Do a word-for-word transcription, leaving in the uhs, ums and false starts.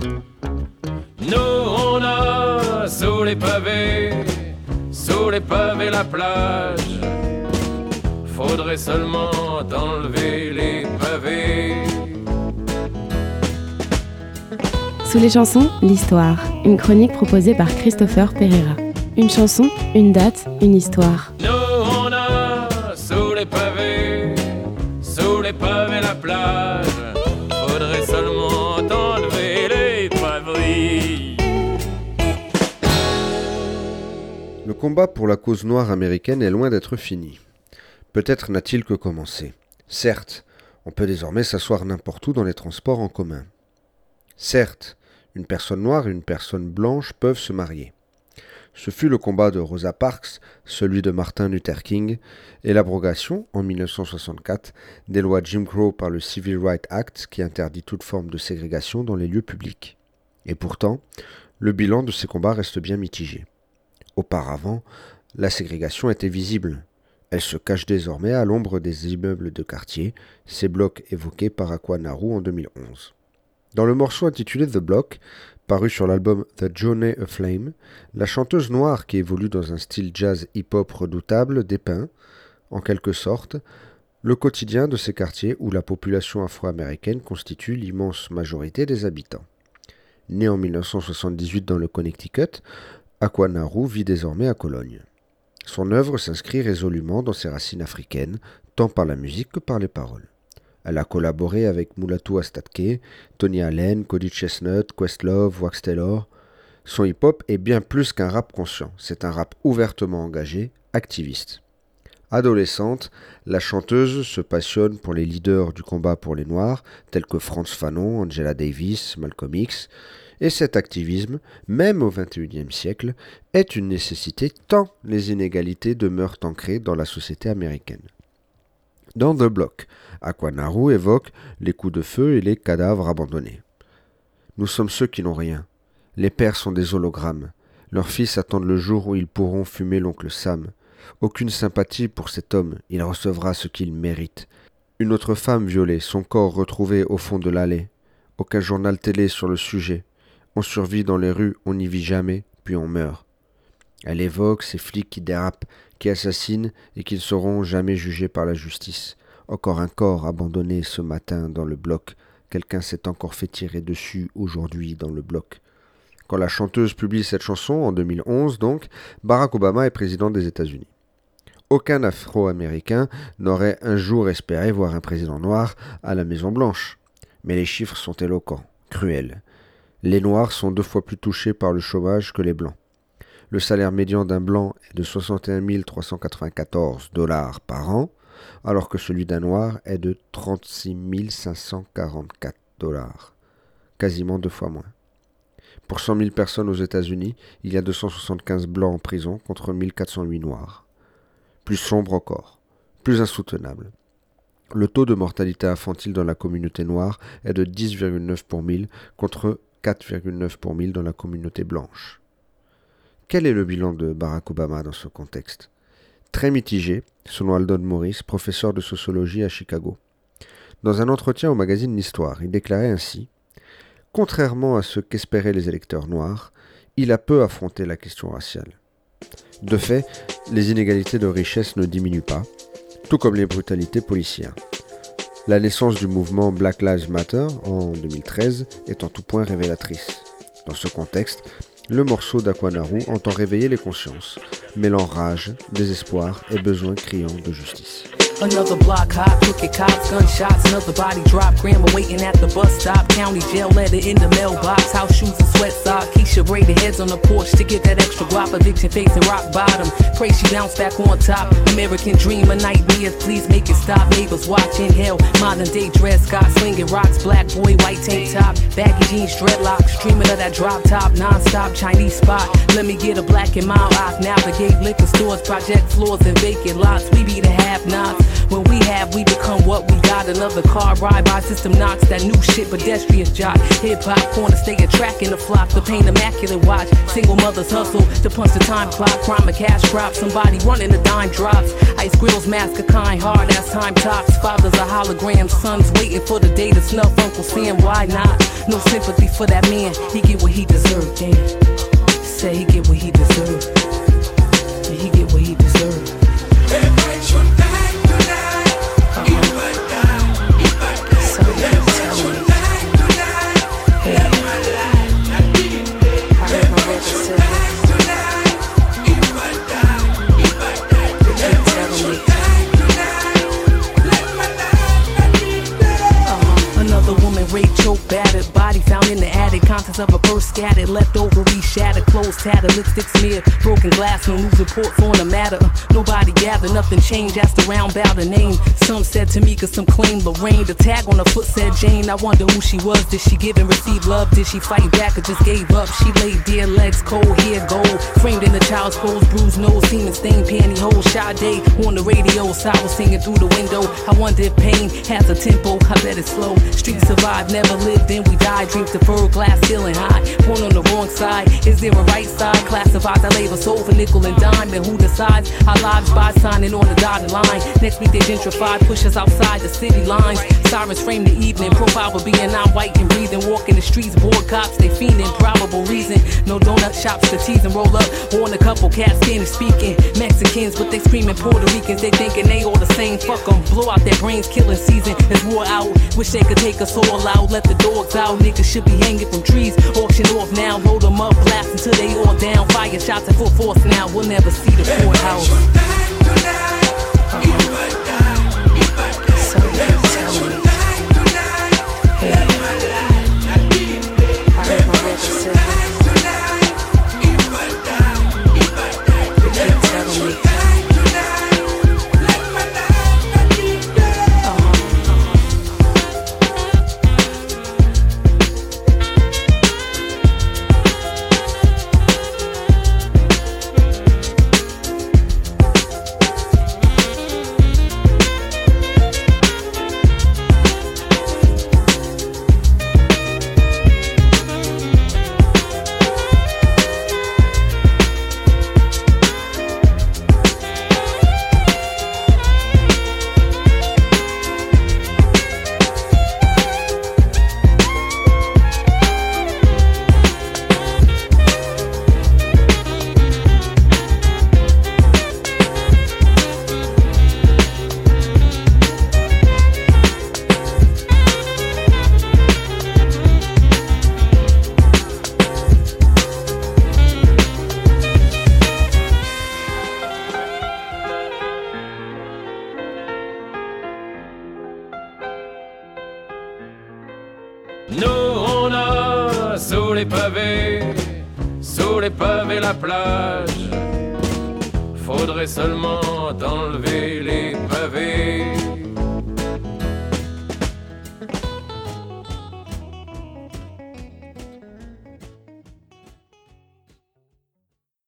Nous on a sous les pavés, sous les pavés la plage. Faudrait seulement enlever les pavés. Sous les chansons, l'histoire. Une chronique proposée par Christopher Pereira. Une chanson, une date, une histoire. Nous on a sous les pavés, sous les pavés la plage. Faudrait seulement enlever les pavés. Le combat pour la cause noire américaine est loin d'être fini. Peut-être n'a-t-il que commencé. Certes, on peut désormais s'asseoir n'importe où dans les transports en commun. Certes, une personne noire et une personne blanche peuvent se marier. Ce fut le combat de Rosa Parks, celui de Martin Luther King, et l'abrogation, en dix-neuf cent soixante-quatre, des lois Jim Crow par le Civil Rights Act qui interdit toute forme de ségrégation dans les lieux publics. Et pourtant, le bilan de ces combats reste bien mitigé. Auparavant, la ségrégation était visible. Elle se cache désormais à l'ombre des immeubles de quartier, ces blocs évoqués par Aqua Naru en deux mille onze. Dans le morceau intitulé The Block, paru sur l'album The Journey a Flame, la chanteuse noire qui évolue dans un style jazz hip-hop redoutable dépeint, en quelque sorte, le quotidien de ces quartiers où la population afro-américaine constitue l'immense majorité des habitants. Née en dix-neuf cent soixante-dix-huit dans le Connecticut, Aqua Naru vit désormais à Cologne. Son œuvre s'inscrit résolument dans ses racines africaines, tant par la musique que par les paroles. Elle a collaboré avec Mulatu Astatke, Tony Allen, Cody Chestnut, Questlove, Wax Taylor. Son hip-hop est bien plus qu'un rap conscient, c'est un rap ouvertement engagé, activiste. Adolescente, la chanteuse se passionne pour les leaders du combat pour les Noirs, tels que Frantz Fanon, Angela Davis, Malcolm X, et cet activisme, même au vingt et unième siècle, est une nécessité tant les inégalités demeurent ancrées dans la société américaine. Dans The Block, Aqua Naru évoque les coups de feu et les cadavres abandonnés. Nous sommes ceux qui n'ont rien. Les pères sont des hologrammes. Leurs fils attendent le jour où ils pourront fumer l'oncle Sam. Aucune sympathie pour cet homme, il recevra ce qu'il mérite. Une autre femme violée, son corps retrouvé au fond de l'allée. Aucun journal télé sur le sujet. On survit dans les rues, on n'y vit jamais, puis on meurt. Elle évoque ces flics qui dérapent, qui assassinent et qui ne seront jamais jugés par la justice. Encore un corps abandonné ce matin dans le bloc. Quelqu'un s'est encore fait tirer dessus aujourd'hui dans le bloc. Quand la chanteuse publie cette chanson, en deux mille onze donc, Barack Obama est président des États-Unis. Aucun Afro-Américain n'aurait un jour espéré voir un président noir à la Maison-Blanche. Mais les chiffres sont éloquents, cruels. Les Noirs sont deux fois plus touchés par le chômage que les Blancs. Le salaire médian d'un Blanc est de soixante et un mille trois cent quatre-vingt-quatorze dollars par an, alors que celui d'un Noir est de trente-six mille cinq cent quarante-quatre dollars, quasiment deux fois moins. Pour cent mille personnes aux États-Unis, il y a deux cent soixante-quinze Blancs en prison contre mille quatre cent huit Noirs. Plus sombre encore, plus insoutenable. Le taux de mortalité infantile dans la communauté noire est de dix virgule neuf pour mille contre quatre virgule neuf pour mille dans la communauté blanche. Quel est le bilan de Barack Obama dans ce contexte ? Très mitigé, selon Aldon Morris, professeur de sociologie à Chicago. Dans un entretien au magazine L'Histoire, il déclarait ainsi « Contrairement à ce qu'espéraient les électeurs noirs, il a peu affronté la question raciale. De fait, les inégalités de richesse ne diminuent pas, tout comme les brutalités policières. La naissance du mouvement Black Lives Matter en deux mille treize est en tout point révélatrice. Dans ce contexte, le morceau d'Aqua Naru entend réveiller les consciences, mêlant rage, désespoir et besoin criant de justice. Another block hot, crooked cops, gunshots, another body drop. Grandma waiting at the bus stop. County jail letter in the mailbox. House shoes and sweat socks. Keisha braided heads on the porch to get that extra guap. Addiction facing rock bottom. Pray she bounce back on top. American dream, a nightmare. Please make it stop. Neighbors watching hell. Modern day dress, Scott slinging rocks. Black boy, white tank top. Baggy jeans, dreadlocks. Dreaming of that drop top. Non-stop Chinese spot. Let me get a black and mild eye. Navigate liquor stores, project floors and vacant lots. We be the have-nots. When we have, we become what we got. Another car ride by system knocks that new shit pedestrian jot. Hip hop corner stay a track in the flock. The paint immaculate watch. Single mothers hustle to punch the time clock. Crime a cash crop. Somebody running the dime drops. Ice grills mask a kind hard as time tops. Fathers are holograms. Sons waiting for the day to snuff Uncle Sam. Why not? No sympathy for that man. He get what he deserved. Damn. Say he get what he deserved. He get what he deserved. Choke battered, body found in the attic. Contents of a purse scattered, leftover shattered, clothes tattered, lipstick smeared, broken glass, no news reports on the matter. Uh, nobody gathered, nothing changed. Asked around about the name. Some said Tamika, some claimed Lorraine. The tag on her foot said Jane. I wonder who she was. Did she give and receive love? Did she fight back or just gave up? She laid dear, legs cold, hair gold, framed in the child's clothes, bruised nose, semen stained pantyhose. Sade on the radio, Sal was singing through the window. I wonder if pain has a tempo. I bet it's slow. Street survived, never lived, then we died. Dreams deferred, glass ceiling high. Born on the wrong side. Is there a right side? Classified, I labor soul for nickel and dime. And who decides our lives by signing on the dotted line? Next week they gentrify, push us outside the city lines. Sirens frame the evening, profile for being non-white and breathing. Walking the streets, bored cops, they fiending. Probable reason, no donut shops to tease and roll up. On a couple cats standing speaking. Mexicans, but they screaming Puerto Ricans. They thinking they all the same, fuck them. Blow out their brains, killing season. It's war out, wish they could take us all out. Let the dogs out, niggas should be hanging from trees. Auction off now, roll them up, blast until they all down. Fire shots at full force now, we'll never see the courthouse. Nous on a sous les pavés, sous les pavés la plage. Faudrait seulement enlever les pavés.